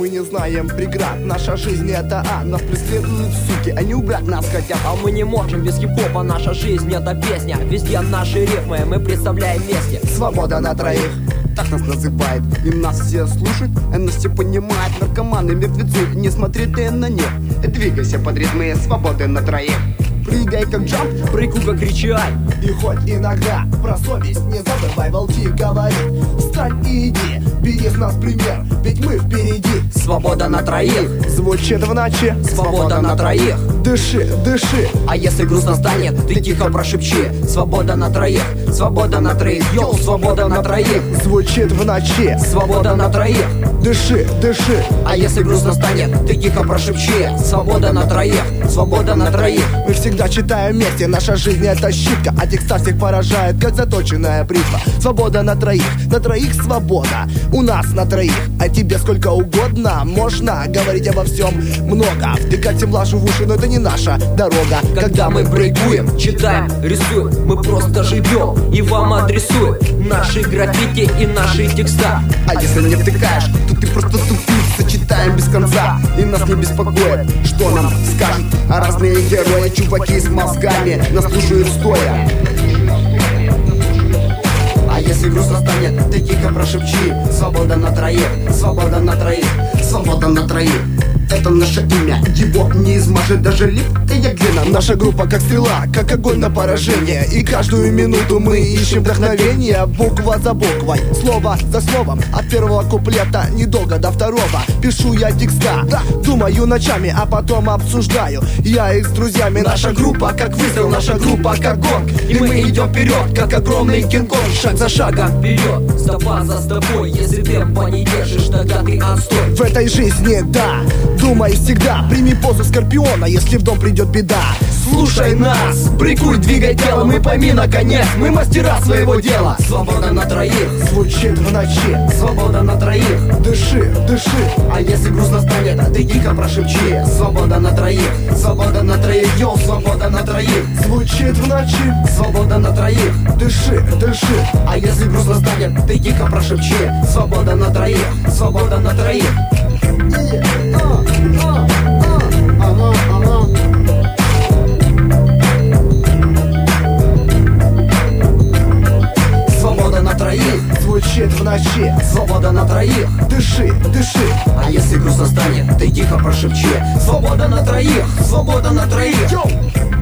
мы не знаем преград. Наша жизнь это нас преследуют суки, они убрать нас хотят. А мы не можем без хип-хопа, наша жизнь это песня. Везде наши рифмы, мы представляем вместе. Свобода на троих, так нас называют. И нас все слушают, а нас все понимают. Наркоманы, мертвецы, не смотри ты на них. Двигайся под ритмы свободы на троих. Прыгай как джамп, прыгай как кричай. И хоть иногда про совесть не забывай, волки говорит. Встань и иди, бери с нас пример, ведь мы впереди. Свобода на троих звучит в ночи. Свобода на троих. Дыши, дыши. А если грустно станет, ты тихо прошепчи. Свобода на троих, свобода на троих. Йоу, свобода на троих. Звучит в ночи. Свобода на троих. Дыши, дыши. А если грустно станет, ты тихо прошепчи. Свобода на троих, свобода на троих. Мы всегда читаем вместе, наша жизнь это щитка, а текста всех поражает, как заточенная бритва. Свобода на троих свобода. У нас на троих, а тебе сколько угодно. Можно говорить обо всем много, втыкать им лажу в уши, но это не наша дорога. Когда мы брейкуем, читаем, рисуем, мы просто живем и вам адресуем наши граффити и наши текста. А если не втыкаешь, то ты просто тупица. Читаем без конца, и нас не беспокоит, что нам скажут разные герои. Чуваки с мозгами нас слушают стоя. А если грустно станет, ты тихо прошепчи. Свобода на троих, свобода на троих, свобода на троих. Это наше имя, его не измажет даже липкая глина. Наша группа как стрела, как огонь на поражение. И каждую минуту мы ищем вдохновение. Буква за буквой, слово за словом. От первого куплета недолго до второго пишу я текста, думаю ночами, а потом обсуждаю я их с друзьями. Наша группа как выстрел, наша группа как гонг. И мы идем вперед, как огромный кинг-конг. Шаг за шагом вперед, стопа за стопой. Если темпа не держишь, тогда ты отстой. В этой жизни, да, думай всегда, прими позу скорпиона, если в дом придет беда. Слушай нас, брейкуй, двигай телом и пойми наконец, мы мастера своего дела. Свобода на троих звучит в ночи. Свобода на троих. Дыши, дыши. А если грустно станет, ты тихо прошепчи. Свобода на троих, свобода на троих. Йоу, свобода на троих. Звучит в ночи. Свобода на троих. Дыши, дыши. А если грустно станет, ты тихо прошепчи. Свобода на троих, свобода на троих. Свобода на троих звучит в ночи. Свобода на троих. Дыши, дыши. А если грустно станет, ты тихо прошепчи. Свобода на троих, свобода на троих.